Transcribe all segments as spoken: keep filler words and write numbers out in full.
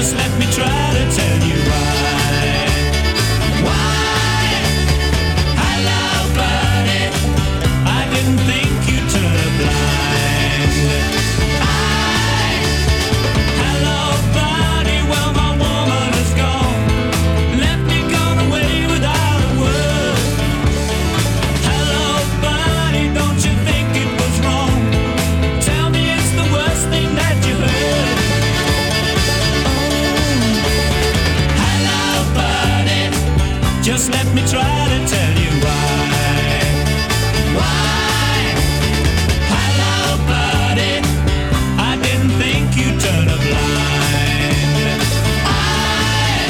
Just let me try to tell you why. Why? Hello, buddy. I didn't think you'd turn a blind eye. Hello, buddy. Well, my woman is gone. Left me gone away without a word. Hello, buddy. Don't you think it was wrong? Tell me it's the worst thing that you heard. Just let me try to tell you why. Why? Hello, buddy. I didn't think you'd turn a blind eye.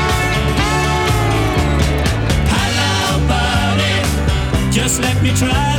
Just let me try